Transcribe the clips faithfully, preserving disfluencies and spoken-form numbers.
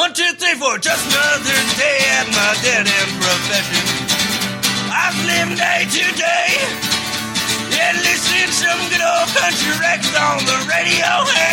One, two, three, four, just another day at my dead-end profession. I've lived day to day. Yeah, listen to some good old country records on the radio.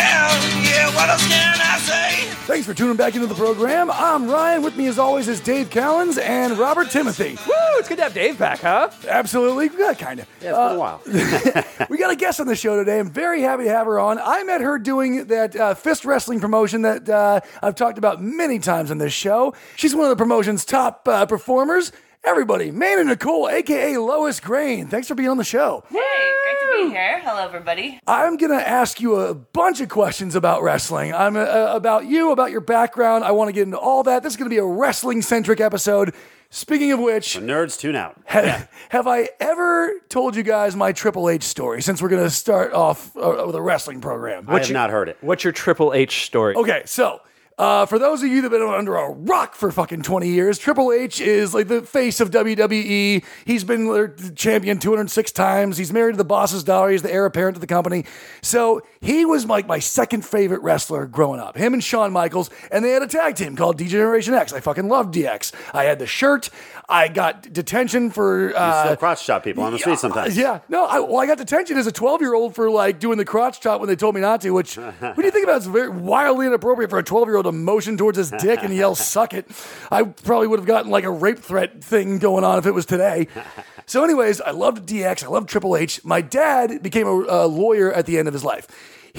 And yeah, what else can I say? Thanks for tuning back into the program. I'm Ryan. With me, as always, is Dave Cowens and Robert Timothy. Woo! It's good to have Dave back, huh? Absolutely. Yeah, kind of. Yeah, it's been a while. We got a guest on the show today. I'm very happy to have her on. I met her doing that uh, fist wrestling promotion that uh, I've talked about many times on this show. She's one of the promotion's top uh, performers. Everybody, Mana Nicole, a k a. Lois Grain. Thanks for being on the show. Hey, great to be here. Hello, everybody. I'm going to ask you a bunch of questions about wrestling. I'm uh, about you, about your background. I want to get into all that. This is going to be a wrestling-centric episode. Speaking of which... The nerds tune out. Ha- Yeah. Have I ever told you guys my Triple H story, since we're going to start off uh, with a wrestling program? I have not heard it. What's your Triple H story? Okay, so... Uh, for those of you that have been under a rock for fucking twenty years, Triple H is like the face of W W E. He's been the champion two hundred six times. He's married to the boss's daughter. He's the heir apparent to the company. So he was like my second favorite wrestler growing up. Him and Shawn Michaels, and they had a tag team called D-Generation X. I fucking loved D X. I had the shirt. I got detention for... Uh, You still crotch chop people on the street sometimes. Yeah, no, I, well, I got detention as a twelve-year-old for like doing the crotch chop when they told me not to, which, what do you think about? It's very wildly inappropriate for a twelve-year-old to motion towards his dick and yell, suck it. I probably would have gotten like a rape threat thing going on if it was today. So anyways, I loved D X, I loved Triple H. My dad became a, a lawyer at the end of his life.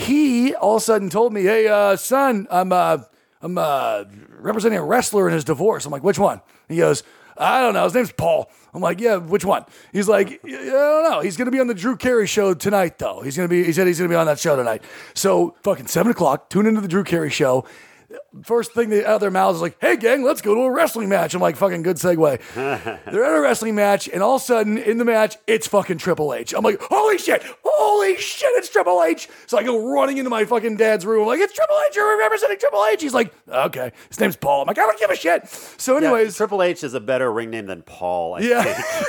He all of a sudden told me, hey, uh, son, I'm, uh, I'm uh, representing a wrestler in his divorce. I'm like, which one? He goes, I don't know. His name's Paul. I'm like, yeah, which one? He's like, I don't know. He's going to be on the Drew Carey show tonight, though. He's going to be, he said he's going to be on that show tonight. So fucking seven o'clock, tune into the Drew Carey show. First thing they, out of their mouths is like, hey, gang, let's go to a wrestling match. I'm like, fucking good segue. They're at a wrestling match, and all of a sudden, in the match, it's fucking Triple H. I'm like, holy shit, holy shit, it's Triple H. So I go running into my fucking dad's room. I'm like, it's Triple H, you're representing Triple H. He's like, okay, his name's Paul. I'm like, I don't give a shit. So Yeah, anyways. Triple H is a better ring name than Paul, I Yeah.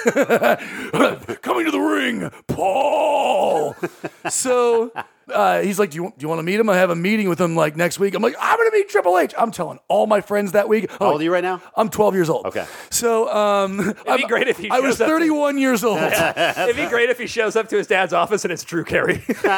think. Coming to the ring, Paul. So uh, he's like, do you, do you want to meet him? I have a meeting with him like next week. I'm like, I'm going to meet Triple H. I'm telling all my friends that week. How old are you right now? I'm twelve years old. Okay. So um, It'd be great if he I was shows up to- thirty-one years old. It'd be great if he shows up to his dad's office and it's Drew Carey.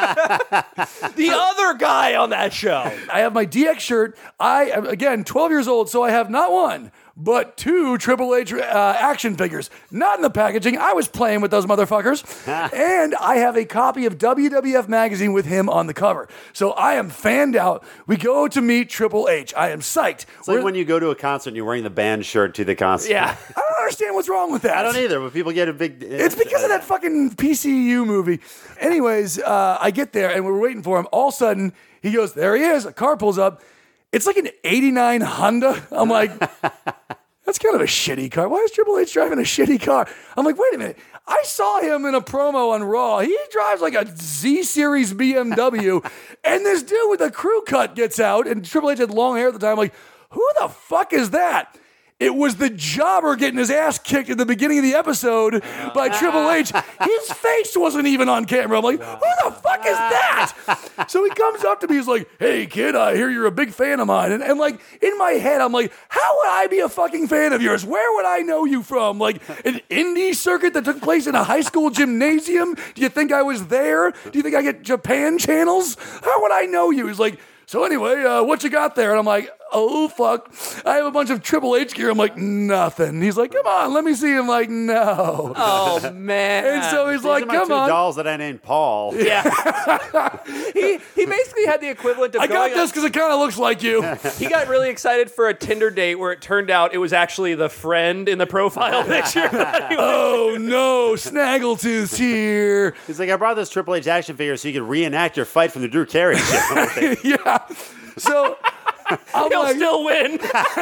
The other guy on that show. I have my D X shirt. I am, again, twelve years old, so I have not one, but two Triple H uh, action figures. Not in the packaging. I was playing with those motherfuckers. And I have a copy of W W F Magazine with him on the cover. So I am fanned out. We go to meet Triple H. I am psyched. It's like when you go to a concert and you're wearing the band shirt to the concert. Yeah. I don't understand what's wrong with that. I don't either, but people get a big... It's because of that fucking P C U movie. Anyways, uh, I get there and we're waiting for him. All of a sudden, he goes, there he is. A car pulls up. It's like an eighty-nine Honda. I'm like, that's kind of a shitty car. Why is Triple H driving a shitty car? I'm like, wait a minute. I saw him in a promo on Raw. He drives like a Z-Series B M W. And this dude with a crew cut gets out. And Triple H had long hair at the time. I'm like, who the fuck is that? It was the jobber getting his ass kicked at the beginning of the episode by Triple H. His face wasn't even on camera. I'm like, who the fuck is that? So he comes up to me. He's like, hey, kid, I hear you're a big fan of mine. And, and like, in my head, I'm like, how would I be a fucking fan of yours? Where would I know you from? Like, an indie circuit that took place in a high school gymnasium? Do you think I was there? Do you think I get Japan channels? How would I know you? He's like, so anyway, uh, what you got there? And I'm like, oh, fuck. I have a bunch of Triple H gear. I'm like, nothing. He's like, come on, let me see. I'm like, no. Oh, man. And so he's These like, are my come two on. dolls that I named Paul. Yeah. he he basically had the equivalent of I got going this on- because it kind of looks like you. He got really excited for a Tinder date where it turned out it was actually the friend in the profile picture. Oh, no. Snaggletooth's here. He's like, I brought this Triple H action figure so you could reenact your fight from the Drew Carey show. Yeah. So I'm He'll like, still win.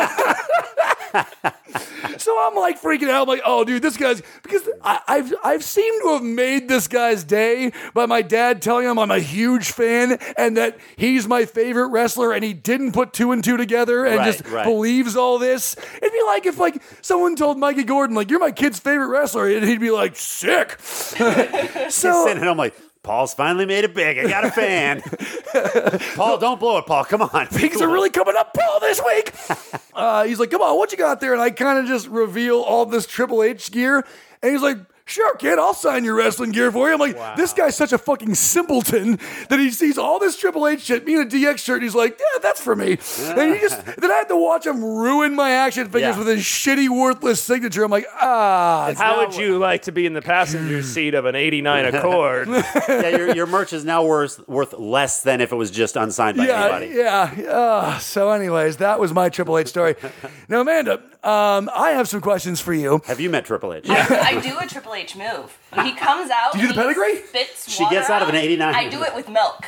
so I'm like freaking out. I'm like, oh, dude, this guy's because I, I've I've seemed to have made this guy's day by my dad telling him I'm a huge fan and that he's my favorite wrestler, and he didn't put two and two together and Right, just right. believes all this. It'd be like if like someone told Mikey Gordon like you're my kid's favorite wrestler, and he'd be like sick. He's So sitting at home like, Paul's finally made it big. I got a fan. Paul, don't blow it, Paul. Come on. Things are really coming up, Paul, this week. Uh, he's like, come on, what you got there? And I kind of just reveal all this Triple H gear. And he's like, sure, kid, I'll sign your wrestling gear for you. I'm like, Wow. this guy's such a fucking simpleton that he sees all this Triple H shit, me in a D X shirt, and he's like, yeah, that's for me. And he just, then I had to watch him ruin my action figures Yeah. with his shitty, worthless signature. I'm like, ah. How would you like to be in the passenger seat of an eighty-nine Accord? Yeah, your, your merch is now worth worth less than if it was just unsigned by Yeah, anybody. yeah. Uh, so anyways, that was my Triple H story. Now, Amanda, um, I have some questions for you. Have you met Triple H? I, I do a Triple H move. When he comes out, Do you do the and he pedigree? Spits She water gets out of an eighty-nine. I do it with milk.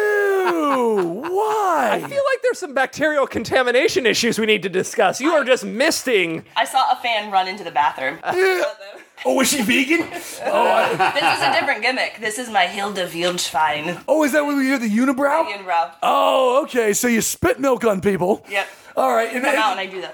Ew, why? I feel like there's some bacterial contamination issues we need to discuss. You are just misting. I saw a fan run into the bathroom. Yeah. Oh, was she vegan? Oh, I, This is a different gimmick. This is my Hilda Wildschwein. oh, is that when we hear the unibrow? Ian Rowe. Oh, okay. So you spit milk on people. Yep. All right. And Come then- out and I do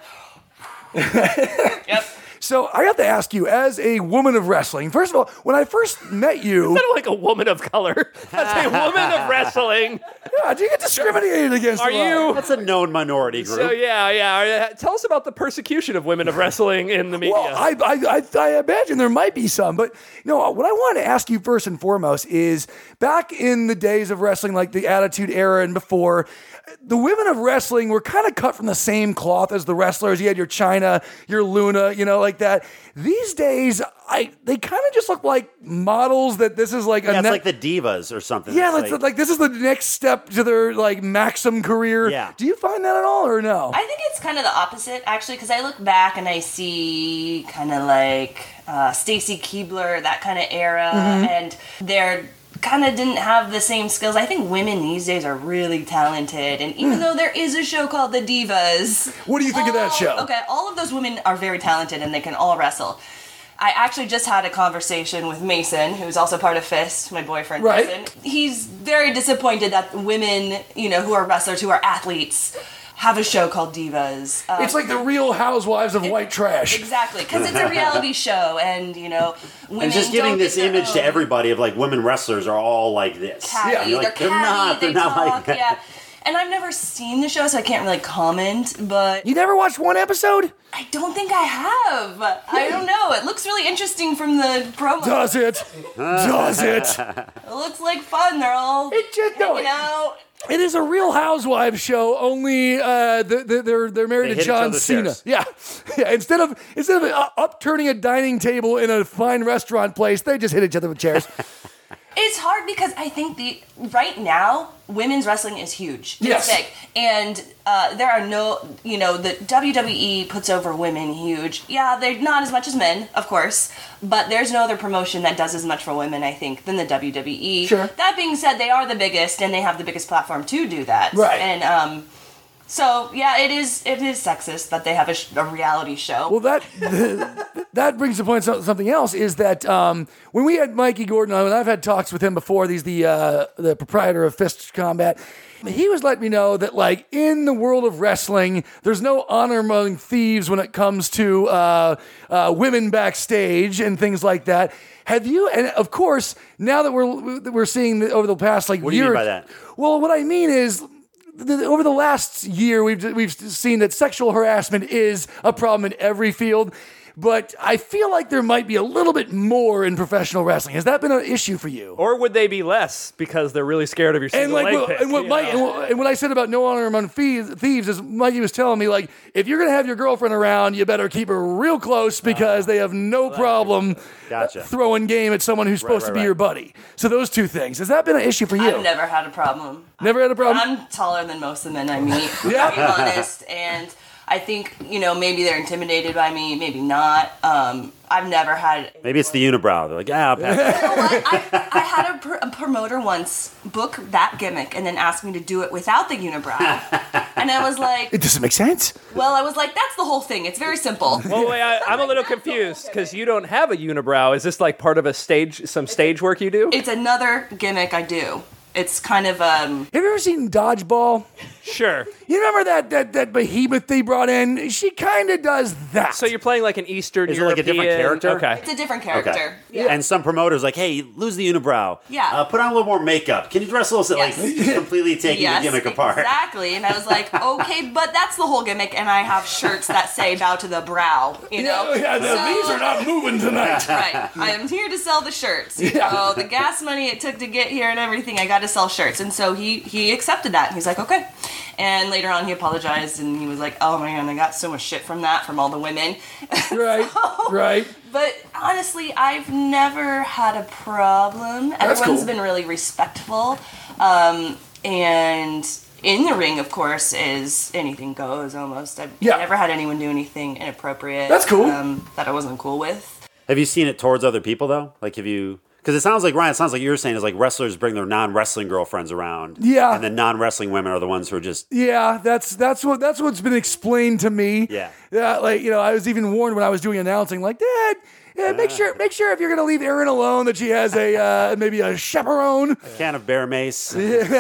that. Yep. so I have to ask you, as a woman of wrestling, first of all, when I first met you, Kind of like a woman of color. That's a woman of wrestling. yeah, do you get discriminated against? Are a lot? you? That's a known minority group. So yeah, yeah. Uh, Tell us about the persecution of women of wrestling in the media. Well, I, I, I, I imagine there might be some, but you know what I want to ask you first and foremost is back in the days of wrestling, like the Attitude Era and before, the women of wrestling were kind of cut from the same cloth as the wrestlers. You had your Chyna, your Luna, you know, like that. These days, I they kind of just look like models that this is like a Yeah, it's ne- like the divas or something. yeah, It's like, like this is the next step to their like Maxim career. Yeah. Do you find that at all or no? I think it's kind of the opposite, actually, because I look back and I see kind of like uh, Stacy Keibler, that kind of era, Mm-hmm. and they're kind of didn't have the same skills. I think women these days are really talented, and even though there is a show called The Divas, What do you think of that all- show? Okay, all of those women are very talented and they can all wrestle. I actually just had a conversation with Mason, who's also part of Fist, my boyfriend. Right. Mason. He's very disappointed that women, you know, who are wrestlers, who are athletes, have a show called Divas. Um, It's like the Real Housewives of white trash. Exactly, because it's a reality show, and you know, women And just giving don't this get their image to own everybody of like women wrestlers are all like this. catty. Yeah, And you're They're like, they're catty, not. They're they not talk, like that. yeah. And I've never seen the show, so I can't really comment. But You never watched one episode? I don't think I have. I don't know. It looks really interesting from the promo. Does it? Does it? It looks like fun. They're all It just no. hanging out. It is a Real Housewives show. Only uh, the, the, they're they're married They to hit each John other's Cena. chairs. Yeah, yeah. Instead of instead of uh, upturning a dining table in a fine restaurant place, they just hit each other with chairs. It's hard because I think the right now women's wrestling is huge. It's Yes. big. And uh, there are no, you know, the W W E puts over women huge. Yeah, they're not as much as men, of course, but there's no other promotion that does as much for women, I think, than the W W E. Sure. That being said, they are the biggest and they have the biggest platform to do that. Right. And um, so yeah, it is it is sexist that they have a, sh- a reality show. Well, that that brings the point. to Something else is that um, when we had Mikey Gordon on, and I've had talks with him before. He's the uh, the proprietor of Fist Combat. He was letting me know that, like, in the world of wrestling, there's no honor among thieves when it comes to uh, uh, women backstage and things like that. Have you? And of course, now that we're that we're seeing the, over the past like What do you year, mean by that? Well, what I mean is, the, over the last year, we've we've seen that sexual harassment is a problem in every field. But I feel like there might be a little bit more in professional wrestling. Has that been an issue for you? Or would they be less because they're really scared of your single And like, leg what, pick, and what you Mike, know? and what, and what I said about no honor among thieves, thieves is Mikey was telling me, like, if you're gonna have your girlfriend around, you better keep her real close because they have no problem Gotcha. throwing game at someone who's supposed right, to be right. your buddy. So those two things. Has that been an issue for you? I've never had a problem. Never had a problem. I'm taller than most of the men I meet, Yeah. to be honest. And I think, you know, maybe they're intimidated by me, maybe not. Um, I've never had... Maybe it's the unibrow. They're like, ah, I'll pass that. You know what? I, I had a, pr- a promoter once book that gimmick and then ask me to do it without the unibrow. And I was like, It doesn't make sense. well, I was like, that's the whole thing. It's very simple. Well, wait, I, I'm a little That's the whole confused thing. because you don't have a unibrow. Is this like part of a stage, some stage work you do? It's another gimmick I do. It's kind of, um... Have you ever seen Dodgeball? Sure. You remember that that that behemoth they brought in? She kind of does that. So you're playing like an Eastern Is it like a European... different character? Okay. It's a different character. Okay. Yeah. And some promoters like, hey, lose the unibrow. Yeah. Uh, put on a little more makeup. Can you dress a little, Yes. like, completely taking Yes, the gimmick apart? Exactly. And I was like, okay, but that's the whole gimmick, and I have shirts that say bow to the brow, you know? yeah, yeah, the- So- these are not moving tonight. Right. I am here to sell the shirts. You know, the gas money it took to get here and everything, I got to sell shirts. And so he, he accepted that. He's like, okay. And later on, he apologized, and he was like, oh, man, I got so much shit from that, from all the women. Right, So- right. But honestly, I've never had a problem. That's Everyone's cool. been really respectful. Um, and in the ring, of course, is anything goes almost. I've Yeah. never had anyone do anything inappropriate. That's cool. Um, that I wasn't cool with. Have you seen it towards other people, though? Like, have you... Because it sounds like, Ryan, it sounds like you're saying is like wrestlers bring their non-wrestling girlfriends around. Yeah. And then non-wrestling women are the ones who are just... Yeah, that's that's what that's what's been explained to me. Yeah. Yeah, like you know, I was even warned when I was doing announcing, like, Dad, yeah, make sure make sure if you're gonna leave Erin alone that she has a uh, maybe a chaperone. Can of bear mace.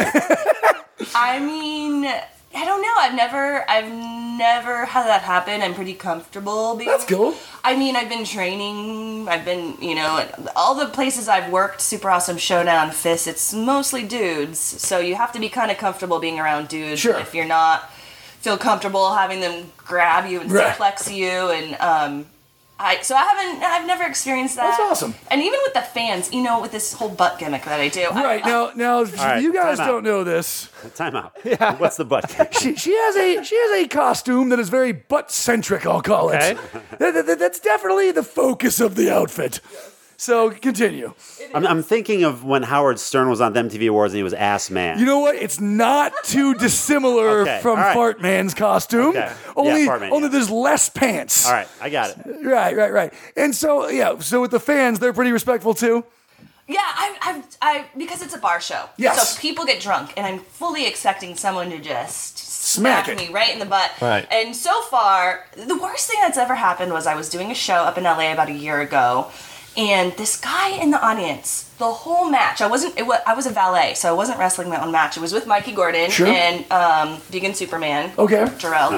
I mean, I don't know. I've never, I've never had that happen. I'm pretty comfortable. Being, That's cool. I mean, I've been training. I've been, you know, all the places I've worked, Super Awesome Showdown, Fist, it's mostly dudes. So you have to be kind of comfortable being around dudes. Sure. If you're not, feel comfortable having them grab you and Right. suplex you. And, um, I, so I haven't, I've never experienced that. That's awesome. And even with the fans, you know, with this whole butt gimmick that I do. I- Right now, now right, you guys time out. don't know this. Time out. Yeah. What's the butt? She, she has a she has a costume that is very butt centric. I'll call it. Okay. That- that- that's definitely the focus of the outfit. So continue. I'm, I'm thinking of when Howard Stern was on the M T V Awards and he was Ass Man. You know what? It's not too dissimilar Okay, from all right. Fart Man's costume. Okay. Yeah, Only, Fart Man, only yeah. there's less pants. All right, I got it. Right, right, right. And so, yeah, so with the fans, they're pretty respectful too. Yeah, I, I, I, because it's a bar show. Yes. So people get drunk, and I'm fully expecting someone to just Smack smack it. me right in the butt. Right. And so far, the worst thing that's ever happened was I was doing a show up in L A about a year ago, and this guy in the audience, the whole match, I wasn't, it was, I was a valet, so I wasn't wrestling my own match. It was with Mikey Gordon Sure. and um, Vegan Superman. Okay. Jarrell.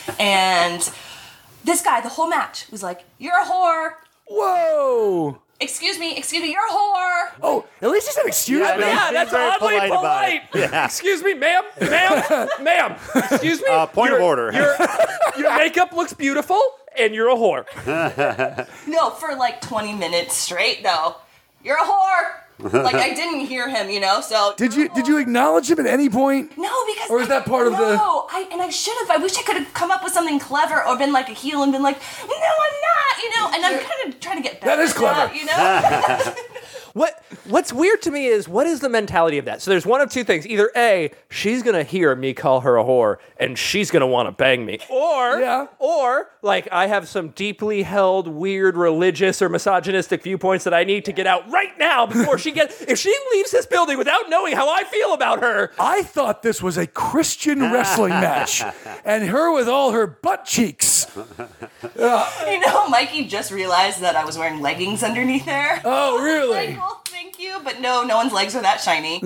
And this guy, the whole match, was like, "You're a whore. Whoa. Excuse me, excuse me, you're a whore." Oh, at least he said excuse Yeah, me. no, Yeah, Being that's very oddly polite polite. about it. Yeah. Excuse me, ma'am, ma'am, ma'am. Excuse me. Uh, point of Your- order. Your, your makeup looks beautiful, and you're a whore. No, for like twenty minutes straight, though. You're a whore. Like, I didn't hear him, you know, so. Did you did you acknowledge him at any point? No, because. Or is that part of no, the- No, I, and I should have. I wish I could have come up with something clever or been like a heel and been like, "No, I'm not," you know, and I'm kind of trying to get better. That is at clever. you know? What What's weird to me is what is the mentality of that? So there's one of two things: either A, she's gonna hear me call her a whore, and she's gonna want to bang me, or Yeah. or like I have some deeply held, weird religious or misogynistic viewpoints that I need to get out right now before she gets. If she leaves this building without knowing how I feel about her, I thought this was a Christian wrestling match, and her with all her butt cheeks. You know, Mikey just realized that I was wearing leggings underneath there. Oh, Like, really? well, thank you, but no, no one's legs are that shiny.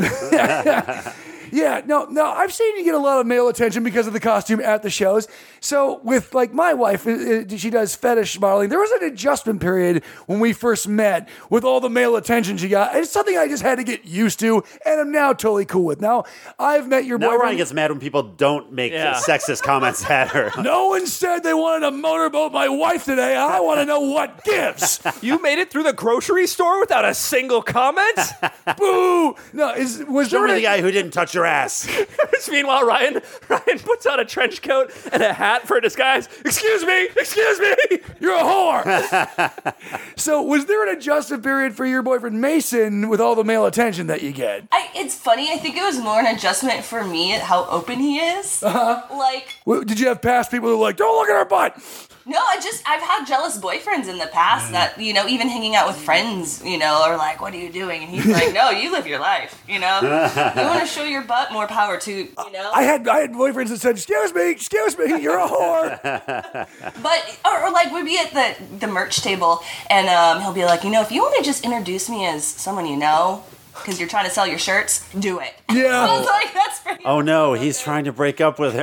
Yeah, no, no. I've seen you get a lot of male attention because of the costume at the shows. So with like my wife, uh, uh, she does fetish modeling. There was an adjustment period when we first met with all the male attention she got. It's something I just had to get used to, and I'm now totally cool with. Now I've met your Now boyfriend. Ryan gets mad when people don't make Yeah. sexist comments at her. No one said they wanted to motorboat my wife today. I want to know what gives. you made it through the grocery store without a single comment. Boo! No, is was Show there me a- the guy who didn't touch your ass. Meanwhile, Ryan Ryan puts on a trench coat and a hat for a disguise. Excuse me, excuse me. You're a whore. So, was there an adjustment period for your boyfriend Mason with all the male attention that you get? I, it's funny, I think it was more an adjustment for me at how open he is. Uh-huh. Like, Well, did you have past people who were like, "Don't look at her butt"? no, I just, I've had jealous boyfriends in the past that, you know, even hanging out with friends, you know, are like, "What are you doing?" And he's like, "No, you live your life, you know? You want to show your butt, more power to, you know?" I had I had boyfriends that said, "Excuse me, excuse me, you're a whore." But, or, or like, we'd be at the, the merch table, and um, he'll be like, "You know, if you want to just introduce me as someone you know, because you're trying to sell your shirts, do it. Yeah. I was like, that's pretty. Oh no, he's trying to break up with her.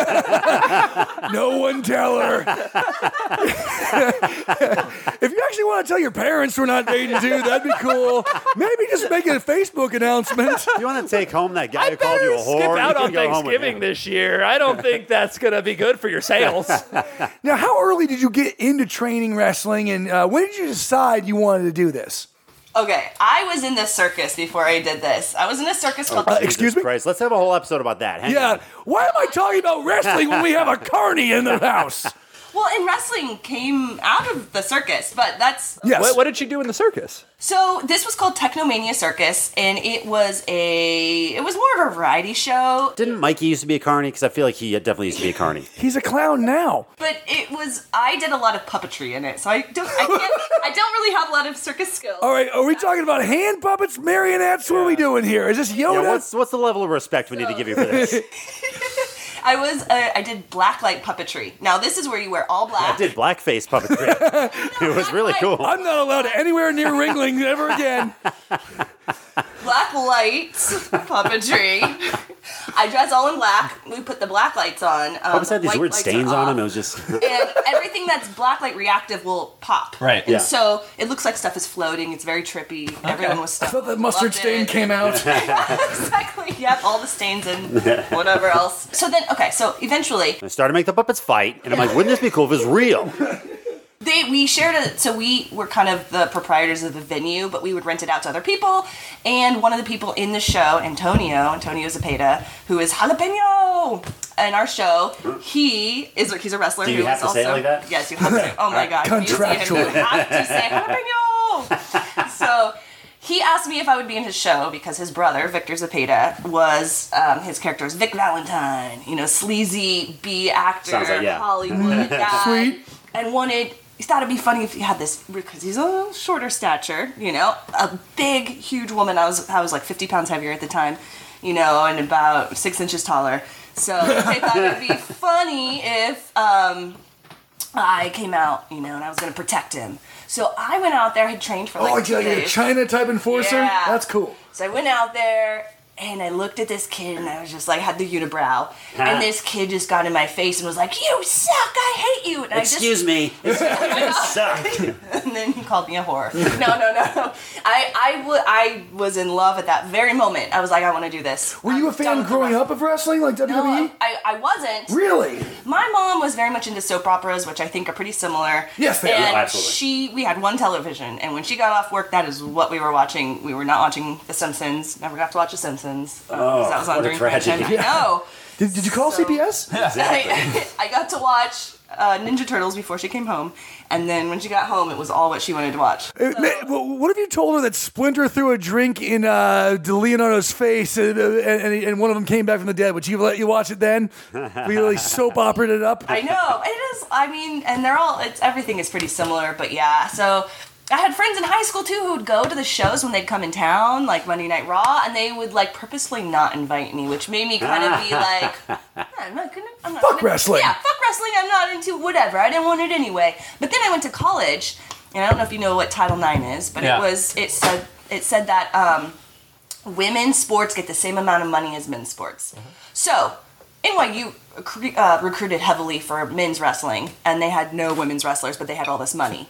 No one tell her. If you actually want to tell your parents we're not dating too, that'd be cool. Maybe just make a Facebook announcement. You want to take home that guy I who called you a better whore? skip out You on can go home with Thanksgiving him. this year. I don't think that's going to be good for your sales. Now, how early did you get into training wrestling, and uh, when did you decide you wanted to do this? Okay, I was in the circus before I did this. I was in a circus called. Uh, Jesus excuse me? Christ. Let's have a whole episode about that. Hang Yeah, on. why am I talking about wrestling when we have a carny in the house? Well, and wrestling came out of the circus, but that's Yes. What, what did you do in the circus? so. This was called Technomania Circus, and it was a it was more of a variety show. Didn't Mikey used to be a carny? Because I feel like he definitely used to be a carny. He's a clown now. But it was I did a lot of puppetry in it, so I don't I can't I don't really have a lot of circus skills. All right, are we talking about hand puppets, marionettes? What are we doing here? Is this Yoda? Yeah, what's what's the level of respect we need to give you for this? I was uh, I did blacklight puppetry. Now this is where you wear all black. I did blackface puppetry. It was really cool. I'm not allowed anywhere near Ringling ever again. Black light puppetry. I dress all in black. We put the black lights on. Um, What was that? These white weird lights stains are on off. him. It was just. And everything that's black light reactive will pop. Right. And Yeah. so it looks like stuff is floating. It's very trippy. Everyone was I stuck. thought that mustard Loved stain it. came out. Exactly. Yep. All the stains and whatever else. So then, okay. So eventually, I started to make the puppets fight, and I'm like, wouldn't this be cool if it was real? they we shared a. So we were kind of the proprietors of the venue, but we would rent it out to other people. And one of the people in the show, Antonio, Antonio Zapata, who is jalapeno in our show, he is he's a wrestler. Do you who have is to say it also, like that? Yes, you have to. Oh my god, if you see him, you Contractually. have to say jalapeno. So. He asked me if I would be in his show because his brother, Victor Zapata, was, um, his character was Vic Valentine, you know, sleazy B actor, Sounds like, yeah. Hollywood guy. Sweet. And wanted, he thought it'd be funny if he had this, because he's a shorter stature, you know, a big, huge woman. I was, I was like fifty pounds heavier at the time, you know, and about six inches taller. So they thought it'd be funny if um, I came out, you know, and I was going to protect him. So I went out there, had trained for like Oh, two like a days. China type enforcer? Yeah. That's cool. So I went out there and I looked at this kid and I was just like, had the unibrow. And this kid just got in my face and was like, "You suck, I hate you." And Excuse I me. You suck. just, And then he called me a whore. No, no, no. I, I, w- I was in love at that very moment. I was like, I want to do this. Were you a I'm done fan with the growing wrestling. up of wrestling, like W W E? No, I, I wasn't. Really? My mom was very much into soap operas, which I think are pretty similar. Yes, they are. and Oh, absolutely. she, we had one television, and when she got off work, that is what we were watching. We were not watching The Simpsons. Never got to watch The Simpsons. um, 'cause that was on what a during prime time. tragedy. I know. Did, did you call So- C B S? I, I got to watch uh, Ninja Turtles before she came home, and then when she got home, it was all what she wanted to watch. Uh, ma- well, what if you told her that Splinter threw a drink in uh, De Leonardo's face and, uh, and, and one of them came back from the dead? Would you let you watch it then? We really soap operaed it up? I know it is. I mean, and they're all. It's everything is pretty similar, but yeah. So I had friends in high school too who would go to the shows when they'd come in town, like Monday Night Raw, and they would like purposely not invite me, which made me kind of be like, I'm not gonna. I'm not Fuck gonna, wrestling. Yeah, fuck wrestling. I'm not into whatever. I didn't want it anyway. But then I went to college, and I don't know if you know what Title nine is, but Yeah. it was. It said. It said that um, women's sports get the same amount of money as men's sports. So N Y U cre- uh, recruited heavily for men's wrestling, and they had no women's wrestlers, but they had all this money.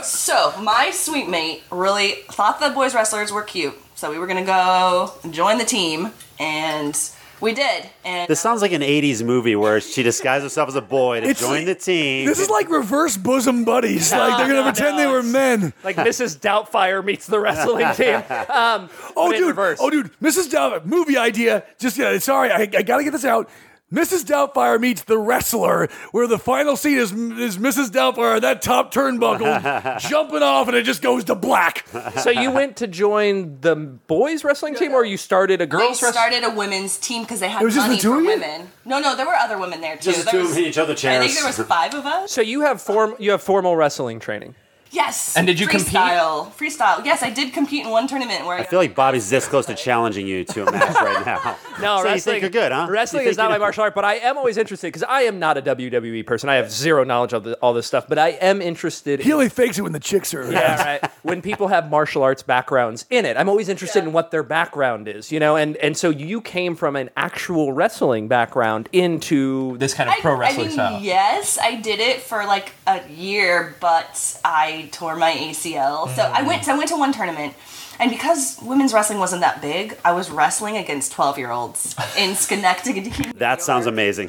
So my sweet mate really thought the boys wrestlers were cute, so we were gonna go join the team, and we did. And This sounds like an eighties movie where she disguised herself as a boy to It's join the like- team. This is like reverse bosom buddies. like they're gonna no, pretend no, they were it's- men. Like Missus Doubtfire meets the wrestling team. Um, Oh, but in dude. reverse. Oh, dude. Missus Doubtfire. Movie idea. Just uh, sorry, I, I gotta get this out. Missus Doubtfire meets The Wrestler, where the final scene is, is Missus Doubtfire, that top turnbuckle, jumping off, and it just goes to black. So you went to join the boys wrestling team, or you started a they girls wrestling? started a women's team because they had It was just money the two for of you? women. No, no, there were other women there too. Just the There two was- in each other I chairs. think there was five of us. So you have form you have formal wrestling training. Yes. And did you compete? freestyle. Freestyle. Yes, I did compete in one tournament where I, I feel like Bobby's this close to challenging you to a match right now. No, so wrestling. you think you're good, huh? Wrestling You is think not you my know- martial art, but I am always interested because I am not a W W E person. I have zero knowledge of the, all this stuff, but I am interested. He in, only fakes it when the chicks are around. yeah, right. When people have martial arts backgrounds in it, I'm always interested Yeah. in what their background is, you know. And and so you came from an actual wrestling background into this kind of I, pro I wrestling mean, style. yes, I did it for like a year, but I tore my A C L. So I went. I went to one tournament, and because women's wrestling wasn't that big, I was wrestling against twelve-year-olds in Schenectady. That sounds amazing.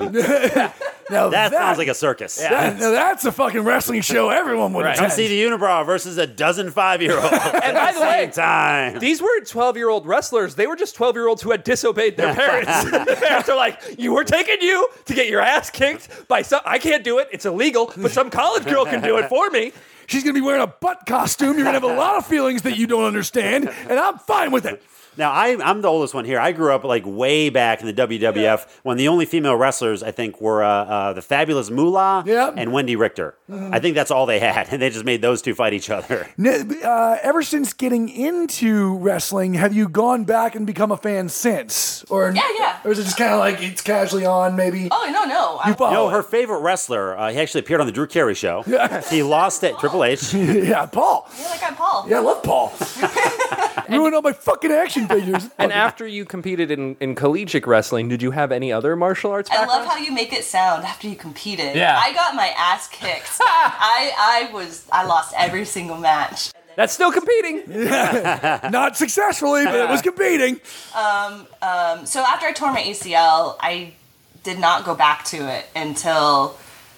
Now That sounds like a circus. that- now that's a fucking wrestling show everyone would Right. Come attend. see the Unibrow versus a dozen five-year-olds. And by the way, Same time. these were twelve-year-old wrestlers. They were just twelve-year-olds who had disobeyed their parents. Their parents are like, "You were taking you to get your ass kicked by some. I can't do it. It's illegal. But some college girl can do it for me." She's going to be wearing a butt costume. You're going to have a lot of feelings that you don't understand, and I'm fine with it. Now, I, I'm the oldest one here. I grew up like way back in the W W F when the only female wrestlers, I think, were uh, uh, the Fabulous Moolah Yeah. and Wendy Richter. I think that's all they had, and they just made those two fight each other. N- Uh, ever since getting into wrestling, have you gone back and become a fan since? Or Yeah, yeah. Or is it just kind of like it's casually on, maybe? Oh no, no. I, You follow No, it. her favorite wrestler, uh, he actually appeared on the Drew Carey show. He lost at Triple H. Yeah, Paul. yeah, that guy Paul. Yeah, I love Paul. Ruined all my fucking action figures. And after you competed in, in collegiate wrestling, did you have any other martial arts I backgrounds? love how you make it sound after you competed. Yeah. I got my ass kicked. I I was I lost every single match. That's still competing. Not successfully, but it was competing. Um, so after I tore my A C L, I did not go back to it until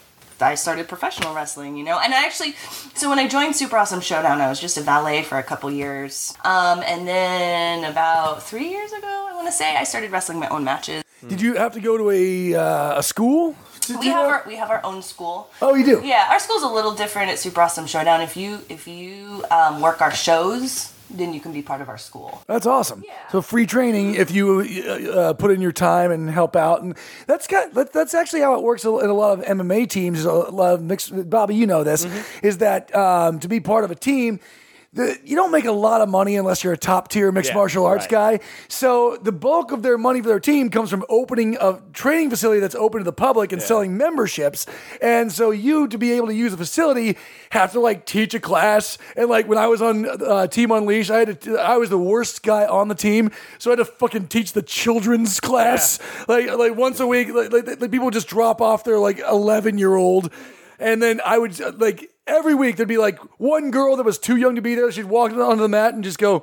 I started professional wrestling, you know? And I actually, so when I joined Super Awesome Showdown, I was just a valet for a couple years. Um, and then about three years ago, I want to say, I started wrestling my own matches. Did you have to go to a uh, a school? to We do have that? our we have our own school. Oh, you do? Yeah, our school's a little different at Super Awesome Showdown. If you if you um, work our shows, then you can be part of our school. That's awesome. So free training if you uh, uh, put in your time and help out, and that's kind. That, that's actually how it works in a lot of M M A teams. A lot of mixed. Bobby, you know this, is that um, to be part of a team. The, you don't make a lot of money unless you're a top tier mixed Yeah, martial arts right. guy. So the bulk of their money for their team comes from opening a training facility that's open to the public and selling memberships. And so you, to be able to use the facility, have to like teach a class. And like when I was on uh, Team Unleashed, I had to, I was the worst guy on the team, so I had to fucking teach the children's class like like once a week. Like, like, like people would just drop off their like eleven year old, and then I would uh, like. Every week there'd be like one girl that was too young to be there. She'd walk onto the mat and just go,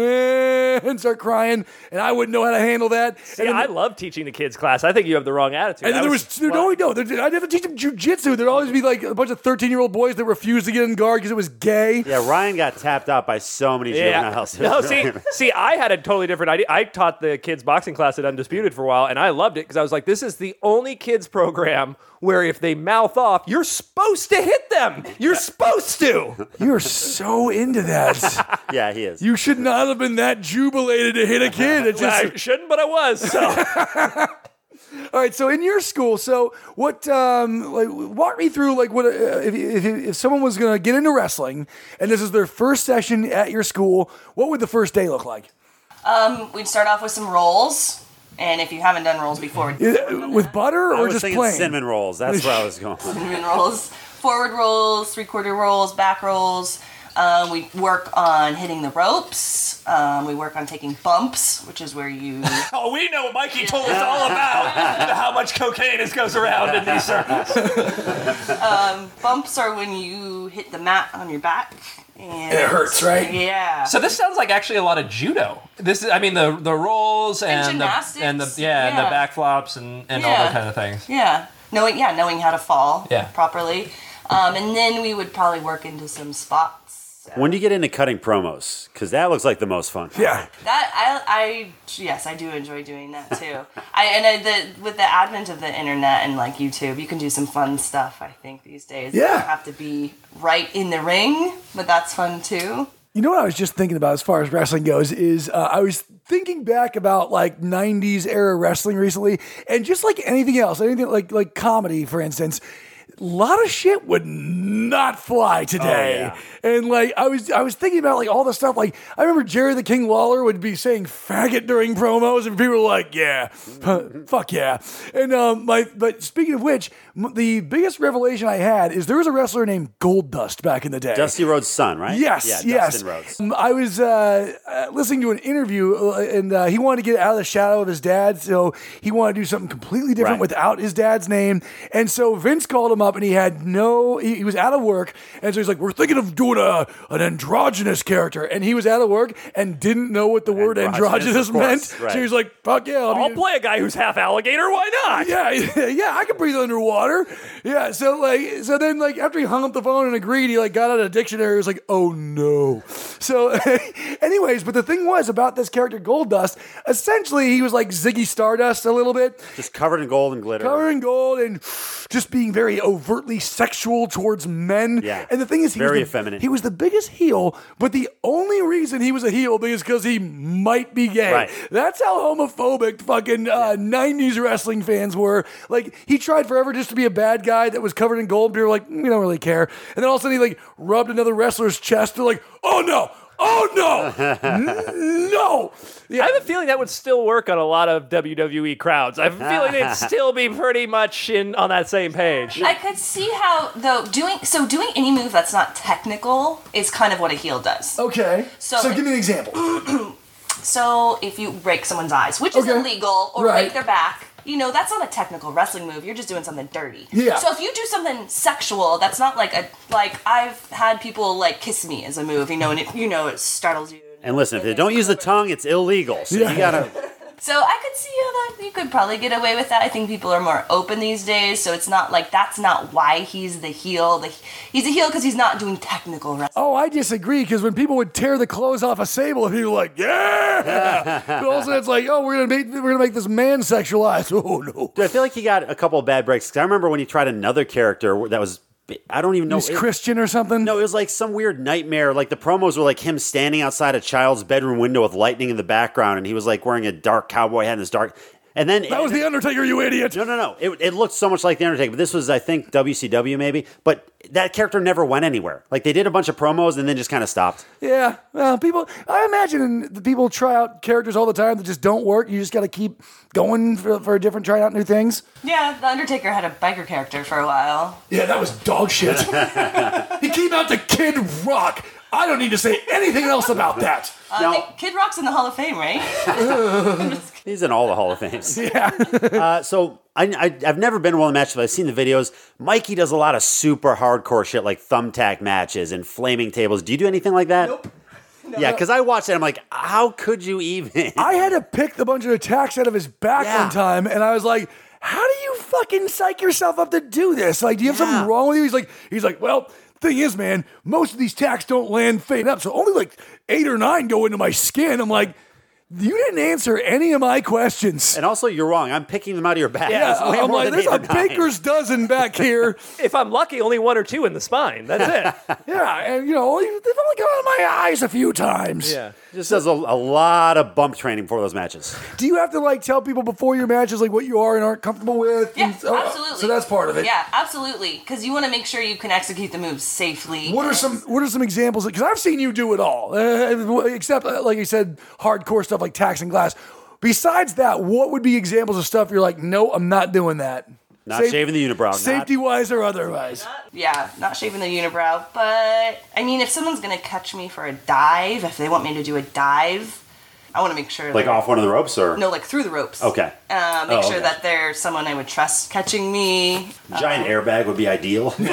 eh, and start crying, and I wouldn't know how to handle that. See, and then, I love teaching the kids class. I think you have the wrong attitude. and then I there was, there, no, no, there- I'd have to teach them jujitsu. There'd always be like a bunch of thirteen year old boys that refused to get in guard because it was gay. Yeah, Ryan got tapped out by so many juveniles. No, see, see, I had a totally different idea. I taught the kids boxing class at Undisputed for a while, and I loved it because I was like, this is the only kids program where if they mouth off, you're supposed to hit them. You're supposed to. You're so into that. Yeah, he is. You should not have been that jubilated to hit a kid. It just I shouldn't, but I was. So. All right, so in your school, so what? Um, like, walk me through like what uh, if, if if someone was going to get into wrestling and this is their first session at your school, what would the first day look like? Um, we'd start off with some rolls, and if you haven't done rolls before, Uh, With butter I or was just thinking plain? cinnamon rolls. That's where I was going. cinnamon rolls, forward rolls, three quarter rolls, back rolls. Um, we work on hitting the ropes. Um, we work on taking bumps, which is where you Oh, we know what Mikey told us all about how much cocaine is goes around in these circles. bumps are when you hit the mat on your back. And It hurts, right? Yeah. So this sounds like actually a lot of judo. This is, I mean, the the rolls and, the gymnastics, and the yeah, and the yeah. back flops and, and all Yeah. that kind of things. Yeah, knowing yeah knowing how to fall Yeah. properly, um, and then we would probably work into some spots. When do you get into cutting promos? Because that looks like the most fun. Yeah. That I I yes I do enjoy doing that too. I and I, the with the advent of the internet and like YouTube, you can do some fun stuff. I think these days. You Yeah. don't have to be right in the ring, but that's fun too. You know what I was just thinking about as far as wrestling goes is uh, I was thinking back about like nineties era wrestling recently, and just like anything else, anything like like comedy, for instance. a lot of shit would not fly today. Oh, And like I was I was thinking about like all the stuff. Like I remember Jerry the King Lawler would be saying faggot during promos, and people were like, yeah, fuck yeah. And um my but speaking of which, m- the biggest revelation I had is there was a wrestler named Goldust back in the day. Dusty Rhodes' son, right? Yes, yeah, yes. Dustin Rhodes. Um, I was uh, uh, listening to an interview, uh, and uh, he wanted to get out of the shadow of his dad, so he wanted to do something completely different Right. without his dad's name. And so Vince called him up, and he had no, he, he was out of work, and so he's like, "We're thinking of doing a an androgynous character," and he was out of work and didn't know what the word Androgynous, androgynous of meant. course, right. So he was like, "Fuck yeah, I'll, I'll be- play a guy who's half alligator. Why not? yeah, yeah, I can breathe underwater." Yeah, so like, so then like after he hung up the phone and agreed, he like got out a dictionary. He was like, "Oh no." So, anyways, but the thing was about this character Goldust. Essentially, he was like Ziggy Stardust a little bit, Just covered in gold and glitter. covered in gold and just being very overtly sexual towards men. Yeah. And the thing is, he Very was the, effeminate. He was the biggest heel, but the only reason he was a heel is because he might be gay. Right. That's how homophobic fucking uh, nineties wrestling fans were. Like, he tried forever just to be a bad guy that was covered in gold. People were like, we don't really care. And then all of a sudden he like rubbed another wrestler's chest. They're like, oh no. Oh no! N- no! Yeah, I have a feeling that would still work on a lot of W W E crowds. I have a feeling they'd still be pretty much in on that same page. I could see how though doing so doing any move that's not technical is kind of what a heel does. okay. So, So- give me an example. So if you break someone's eyes, which is Okay. illegal, or Right. break their back, you know, that's not a technical wrestling move. You're just doing something dirty. Yeah. So if you do something sexual, that's not like a like I've had people like kiss me as a move, you know, and it you know it startles you. And listen, if they don't use the tongue, it's illegal. So Yeah. you gotta. So I could see how that you could probably get away with that. I think people are more open these days, so it's not like that's not why he's the heel. The, he's a heel because he's not doing technical wrestling. Oh, I disagree, because when people would tear the clothes off a Sable, people were like, yeah! But also it's like, oh, we're gonna make we're gonna make this man sexualized. Oh no. Dude, I feel like he got a couple of bad breaks. 'Cause I remember when he tried another character that was. I don't even know. He's it- Christian or something? No, it was like some weird nightmare. Like the promos were like him standing outside a child's bedroom window with lightning in the background, and he was like wearing a dark cowboy hat and this dark. And then That was The Undertaker, you idiot. No, no, no. It, it looked so much like The Undertaker, but this was, I think, W C W maybe. But that character never went anywhere. Like they did a bunch of promos and then just kind of stopped. Yeah. Well, people, I imagine the people try out characters all the time that just don't work. You just got to keep going for, for different, trying out new things. Yeah, the Undertaker had a biker character for a while. Yeah, that was dog shit. He came out to Kid Rock. I don't need to say anything else about that. Uh, Now- I think Kid Rock's in the Hall of Fame, right? He's in all the Hall of Fames. Yeah. Uh, so I, I, I've never been to one of the matches, but I've seen the videos. Mikey does a lot of super hardcore shit like thumbtack matches and flaming tables. Do you do anything like that? Nope. Yeah, because I watched it. I'm like, how could you even? I had to pick a bunch of attacks out of his back Yeah. one time, and I was like, how do you fucking psych yourself up to do this? Like, do you have Yeah. something wrong with you? He's like, he's like, well, thing is, man, most of these tacks don't land fade up, so only like eight or nine go into my skin. I'm like, you didn't answer any of my questions. And also, you're wrong. I'm picking them out of your back. Yeah, It's way I'm more like, than there's eight a or nine. baker's dozen back here. If I'm lucky, only one or two in the spine. That's it. Yeah, and you know, they've only gone in my eyes a few times. Yeah. Just does a, a lot of bump training for those matches. Do you have to like tell people before your matches like what you are and aren't comfortable with? Yeah, And so- absolutely. So that's part of it. Yeah, absolutely. Because you want to make sure you can execute the moves safely. What are some What are some examples? Because I've seen you do it all, uh, except uh, like you said, hardcore stuff like tax and glass. Besides that, what would be examples of stuff you're like, no, I'm not doing that. Not Safe- shaving the unibrow. not- safety wise or otherwise. Yeah, not shaving the unibrow. But, I mean, if someone's going to catch me for a dive, if they want me to do a dive, I want to make sure. like they're- off one of the ropes, or No, like through the ropes. Okay. Uh, make Oh, sure okay. that they're someone I would trust catching me. giant airbag would be ideal. There's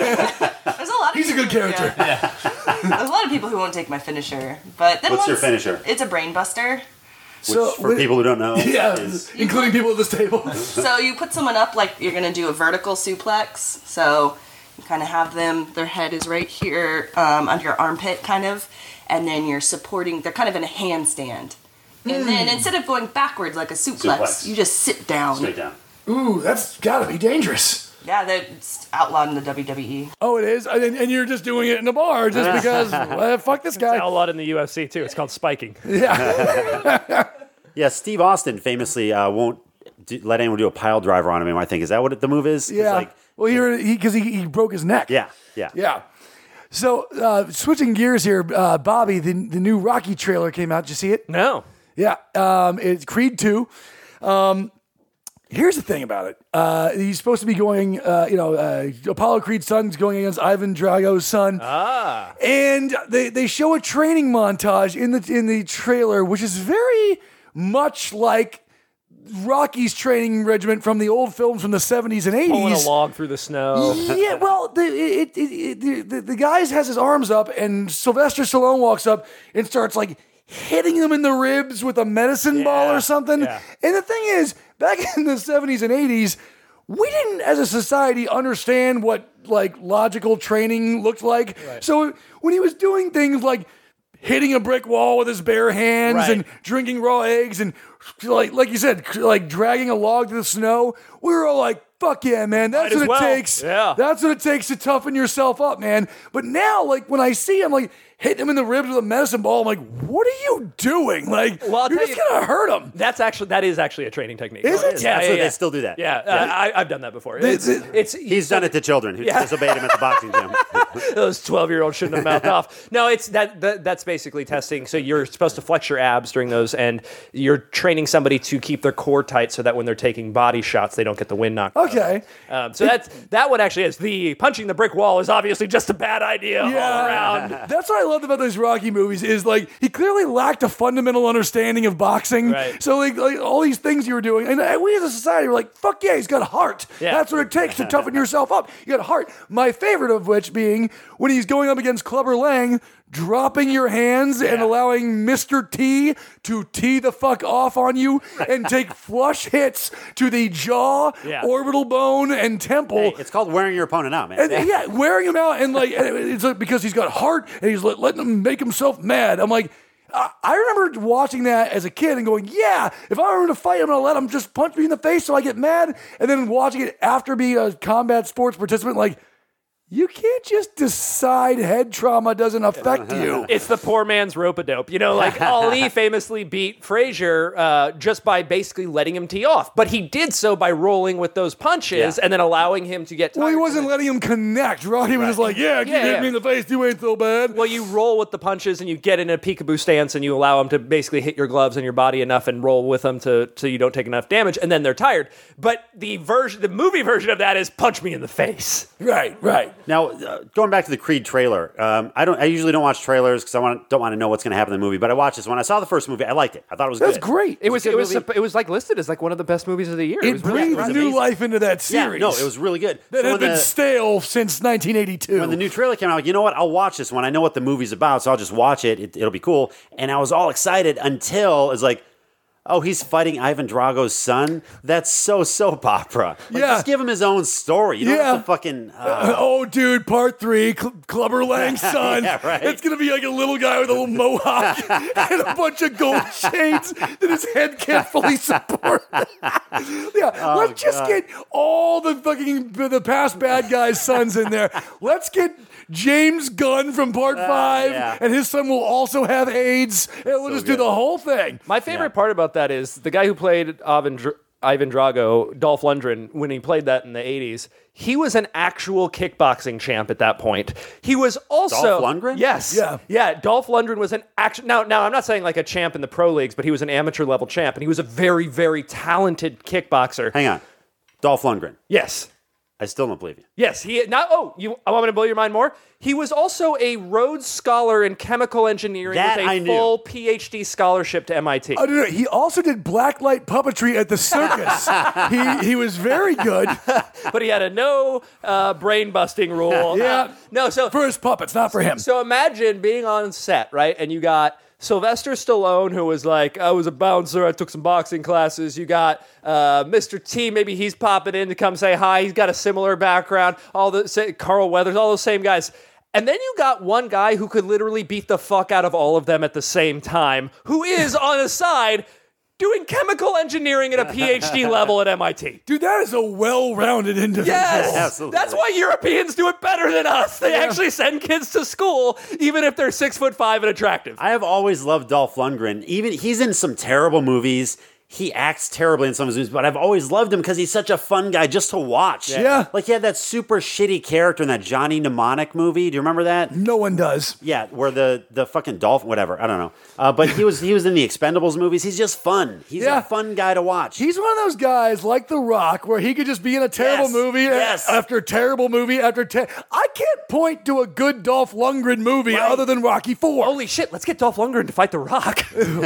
a lot of He's a good character. Yeah. There's a lot of people who won't take my finisher. But then What's your once- finisher? It's a brain buster. Which, So, for when- people who don't know, Yeah, is including people at this table. So you put someone up like you're gonna do a vertical suplex. So you kind of have them, their head is right here um, under your armpit, kind of, and then you're supporting. They're kind of in a handstand, and then instead of going backwards like a suplex, Suplex. you just sit down. straight down. Ooh, that's gotta be dangerous. Yeah, that's outlawed in the W W E. Oh, it is, and, and you're just doing it in a bar just because. Well, fuck this guy. Outlawed in the U F C too. It's called spiking. Yeah. Yeah, Steve Austin famously uh, won't do, let anyone do a pile driver on him. I think is that what the move is? 'Cause, Yeah. Like, well, here he because he, he broke his neck. yeah. Yeah. Yeah. So uh, switching gears here, uh, Bobby, the the new Rocky trailer came out. Did you see it? No. Yeah. Um, it's Creed two. Um, here's the thing about it. Uh, he's supposed to be going, uh, you know, uh, Apollo Creed's son's going against Ivan Drago's son. Ah. And they, they show a training montage in the in the trailer, which is very much like Rocky's training regimen from the old films from the seventies and eighties. Pulling a log through the snow. Yeah, well, the, it, it, it, the, the, the guy has his arms up, and Sylvester Stallone walks up and starts like hitting him in the ribs with a medicine ball or something. yeah. And the thing is, back in the seventies and eighties, we didn't, as a society, understand what like logical training looked like. So when he was doing things like hitting a brick wall with his bare hands Right. and drinking raw eggs and like like you said, like dragging a log through the snow, we were all like, fuck yeah, man. That's Might as what it well. takes. Yeah. That's what it takes to toughen yourself up, man. But now, like, when I see him, like, hitting him in the ribs with a medicine ball, I'm like, what are you doing? Like, Well, I'll you're tell just you- going to hurt him. That's actually that is actually a training technique. Is it? Yeah, Absolutely, yeah, yeah. they still do that. Yeah, uh, I, I've done that before. It's, It's- it's He's done it to children who Yeah. disobeyed him at the boxing gym. Those twelve-year-olds shouldn't have mouthed off. No, it's that, that. That's basically testing. So you're supposed to flex your abs during those, and you're training somebody to keep their core tight, so that when they're taking body shots, they don't get the wind knocked out. Okay. Um, so that's that one actually is the punching the brick wall is obviously just a bad idea all around. That's what I loved about those Rocky movies is like he clearly lacked a fundamental understanding of boxing. Right. So like, like all these things you were doing, and uh, we as a society were like, fuck yeah, he's got heart. Yeah. That's what it takes to toughen yourself up. You got heart. My favorite of which being when he's going up against Clubber Lang, dropping your hands and Yeah. allowing Mister T to tee the fuck off on you and take flush hits to the jaw, Yeah. orbital bone, and temple. Hey, it's called wearing your opponent out, man. And, yeah, wearing him out, and like and it's like because he's got heart, and he's let, letting him make himself mad. I'm like, I, I remember watching that as a kid and going, yeah, if I were to fight, I'm gonna let him just punch me in the face so I get mad. And then watching it after being a combat sports participant, like. You can't just decide head trauma doesn't affect you. It's the poor man's rope-a-dope. You know, like Ali famously beat Frazier uh, just by basically letting him tee off. But he did so by rolling with those punches Yeah. and then allowing him to get tired. Well, he wasn't letting him connect. Rocky was just like, yeah, you Yeah, hit yeah. me in the face, you ain't so bad. Well, you roll with the punches and you get in a peekaboo stance and you allow them to basically hit your gloves and your body enough and roll with them to so you don't take enough damage, and then they're tired. But the version, the movie version of that is punch me in the face. Right, right. Now, uh, going back to the Creed trailer, um, I don't. I usually don't watch trailers because I want don't want to know what's going to happen in the movie. But I watched this when I saw the first movie. I liked it. I thought it was That's good. great. It was a good it was movie. it was like listed as like one of the best movies of the year. It, was really breathed impressive. new amazing. life into that Yeah, series. no, it was really good. That So had when been the- stale since nineteen eighty-two. When the new trailer came out, like, you know what? I'll watch this one. I know what the movie's about, so I'll just watch it. it. It'll be cool. And I was all excited until it's like, oh, he's fighting Ivan Drago's son? That's so soap opera. Like, Yeah. just give him his own story. You don't Yeah. have to fucking... Uh, oh, dude, part three, Cl- Clubber Lang's son. Yeah, right. It's going to be like a little guy with a little mohawk and a bunch of gold chains that his head can't fully support. yeah, Oh, let's just God. get all the fucking the past bad guys' sons in there. Let's get James Gunn from part five, yeah. and his son will also have AIDS, and we'll just do good. the whole thing. My favorite part about that is the guy who played Ivan, Dr- Ivan Drago, Dolph Lundgren, when he played that in the eighties, he was an actual kickboxing champ at that point. He was also... Dolph Lundgren? Yes. Yeah. Yeah, Dolph Lundgren was an actual... Now, now, I'm not saying like a champ in the pro leagues, but he was an amateur level champ, and he was a very, very talented kickboxer. hang on. Dolph Lundgren. Yes. I still don't believe you. Yes, he now. Oh, you. I want me to blow your mind more. He was also a Rhodes Scholar in chemical engineering That with a I knew. full P H D scholarship to M I T. Oh, no, no. He also did blacklight puppetry at the circus. he he was very good But he had a no uh, brain busting rule. Yeah. Uh, no, so for his puppets, not for him. so imagine being on set, right? And you got Sylvester Stallone, who was like, I was a bouncer, I took some boxing classes. You got uh, Mister T, maybe he's popping in to come say hi. He's got a similar background. All the say, Carl Weathers, all those same guys. And then you got one guy who could literally beat the fuck out of all of them at the same time, who is on the side doing chemical engineering at a P H D level at M I T. Dude, that is a well-rounded individual. Yes, Absolutely. that's why Europeans do it better than us. They actually send kids to school, even if they're six foot five and attractive. I have always loved Dolph Lundgren. Even he's in some terrible movies. he acts terribly in some of his movies, but I've always loved him because he's such a fun guy just to watch. Yeah. Yeah. Like he had that super shitty character in that Johnny Mnemonic movie. Do you remember that? No one does. Yeah, where the the fucking dolphin, whatever. I don't know. Uh, but he was he was in the Expendables movies. He's just fun. He's Yeah. a fun guy to watch. He's one of those guys like The Rock where he could just be in a terrible Yes, movie yes. after terrible movie after ter- I can't point to a good Dolph Lundgren movie Right. other than Rocky four. Holy shit, let's get Dolph Lundgren to fight The Rock.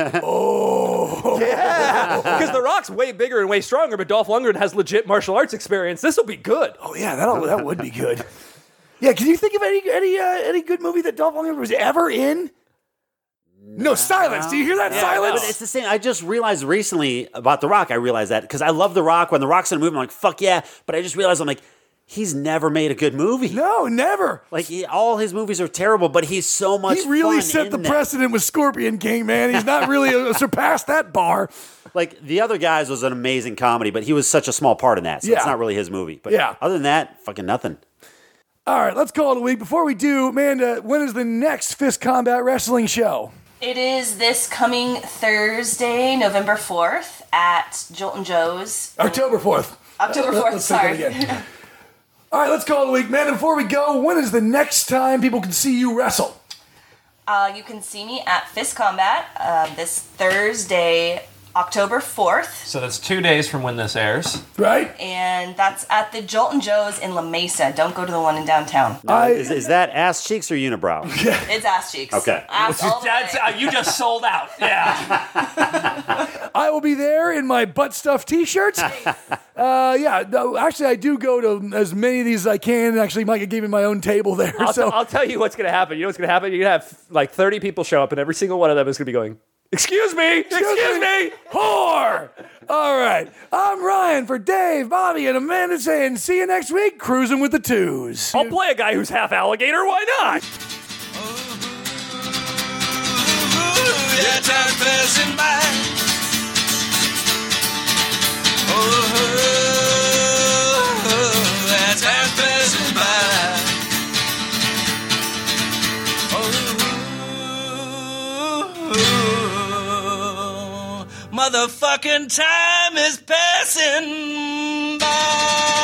Oh. Yeah. Because The Rock's way bigger and way stronger, but Dolph Lundgren has legit martial arts experience. This will be good. Oh yeah, that that would be good. Yeah, can you think of any any uh, any good movie that Dolph Lundgren was ever in? No, Silence. Do you hear that? Yeah, Silence. But it's the same. I just realized recently about The Rock. I realized that because I love The Rock. When The Rock's in a movie, I'm like, fuck yeah. But I just realized I'm like, he's never made a good movie. No, never. Like he, all his movies are terrible, but he's so much. He really fun set in the them. precedent with Scorpion King, man. He's not really uh, surpassed that bar. Like the other guys was an amazing comedy, but he was such a small part in that, so Yeah. it's not really his movie. But Yeah. other than that, fucking nothing. All right, let's call it a week. Before we do, Amanda, when is the next Fist Combat Wrestling show? It is this coming Thursday, November fourth at Jolton Joe's. October fourth. October Let- fourth, let's take sorry. that again. All right, let's call it a week. Man, before we go, when is the next time people can see you wrestle? Uh, you can see me at Fist Combat uh, this Thursday, October fourth, So that's two days from when this airs. Right? and that's at the Jolton Joe's in La Mesa. Don't go to the one in downtown. I- is, is that ass cheeks or unibrow? It's ass cheeks. Okay. Ass all the That's, way. uh, you just sold out. Yeah. I will be there in my butt stuff t-shirts. uh, yeah, no, actually, I do go to as many of these as I can. Actually, Micah gave me my own table there. I'll, so t- I'll tell you what's going to happen. You know what's going to happen? You're going to have like thirty people show up, and every single one of them is going to be going, excuse me, excuse, me. Whore! All right. I'm Ryan for Dave, Bobby, and Amanda saying see you next week, cruising with the twos. I'll play a guy who's half alligator. Why not? Ooh, yeah, time passing by. Oh, yeah, time passing by. Oh, motherfucking time is passing by.